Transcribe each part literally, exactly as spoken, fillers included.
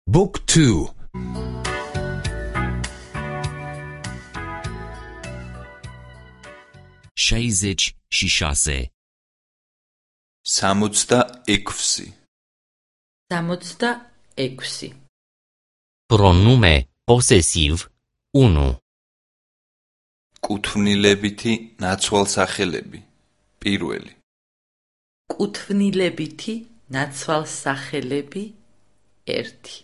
Book two. șaizeci și șase. სამოცდა ექვსი. სამოცდა ექვსი. Pronume posesiv unu. კუთვნილებითი ნაცვალსახელები. პირველი. კუთვნილებითი ნაცვალსახელები ერთი.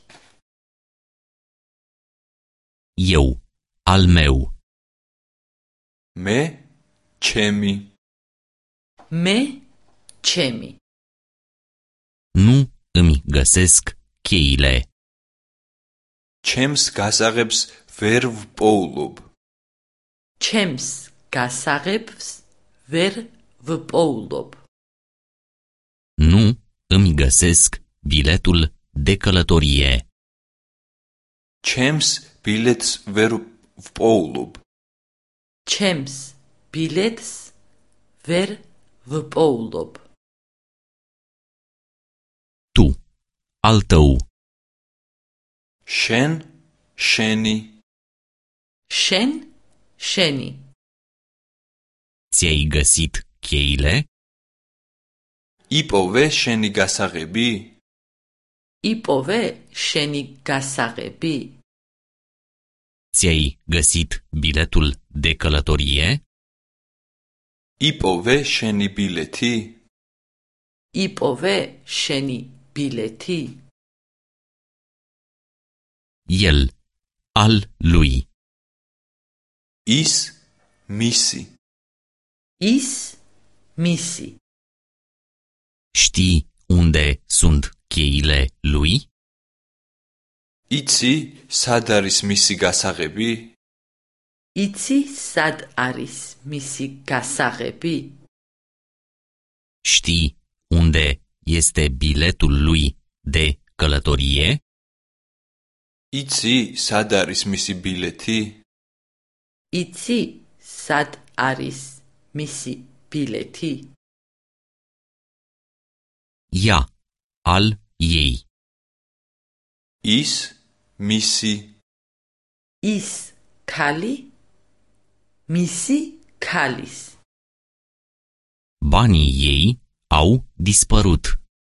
Eu, al meu. მე, ჩემი. მე, ჩემი. Nu îmi găsesc cheile. ჩემს გასაღებს ვერ ვპოულობ. ჩემს გასაღებს ვერ ვპოულობ. Nu îmi găsesc biletul de călătorie. ჩემს ბილეთს ვერ ვპოულობ. ჩემს ბილეთს ვერ ვპოულობ. Tu, al tău. შენ, შენი. შენ, შენი. Ți-ai găsit cheile? იპოვე შენი გასაღები? იპოვე შენი გასაღები? Ți-ai găsit biletul de călătorie? იპოვე შენი ბილეთი? იპოვე შენი ბილეთი? El, al lui. ის, მისი. ის, მისი. Știi unde sunt cheile lui? იცი, სად არის მისი გასაღები? იცი სად არის მისი გასაღები? Știi unde este biletul lui de călătorie? იცი, სად არის მისი ბილეთი? იცი სად არის მისი ბილეთი? Ea, al ei. ის, მისი. ის ქალი მისი ქალის. Banii ei au dispărut.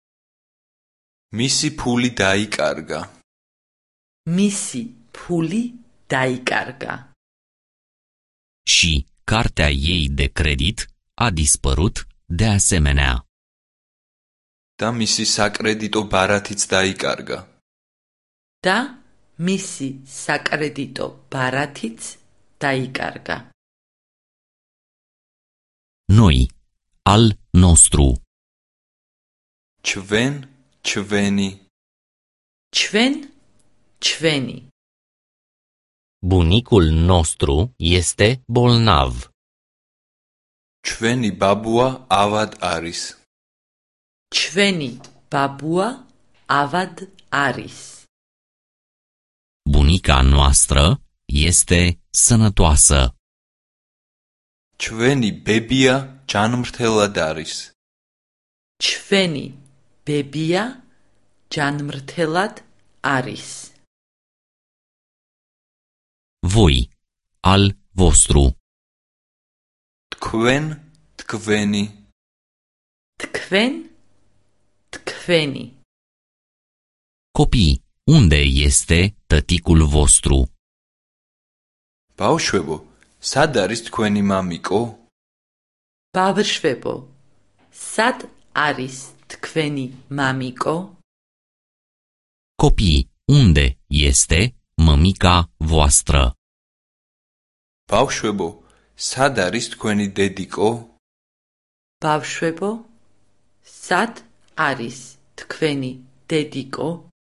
მისი ფული დაიკარგა. მისი ფული დაიკარგა. Și cartea ei de credit a dispărut de asemenea. და მისი საკრედიტო ბარათიც დაიკარგა. და მისი საკრედიტო ბარათიც დაიკარგა. Noi, al nostru. ჩვენ, ჩვენი. ჩვენ, ჩვენი. Bunicul nostru este bolnav. ჩვენი ბაბუა ავად არის. ჩვენი ბაბუა ავად არის. Bunica noastră este sănătoasă. ჩვენი ბებია ჯანმრთელად არის. ჩვენი ბებია ჯანმრთელად არის. Voi, al vostru. თქვენ, თქვენი. თქვენ, თქვენი. Copii, unde este tăticul vostru? ბავშვებო, სად არის თქვენი მამიკო? ბავშვებო, სად არის თქვენი მამიკო? Copii, unde este mămica voastră? ბავშვებო, სად არის თქვენი დედიკო? ბავშვებო, სად არის თქვენი დედიკო?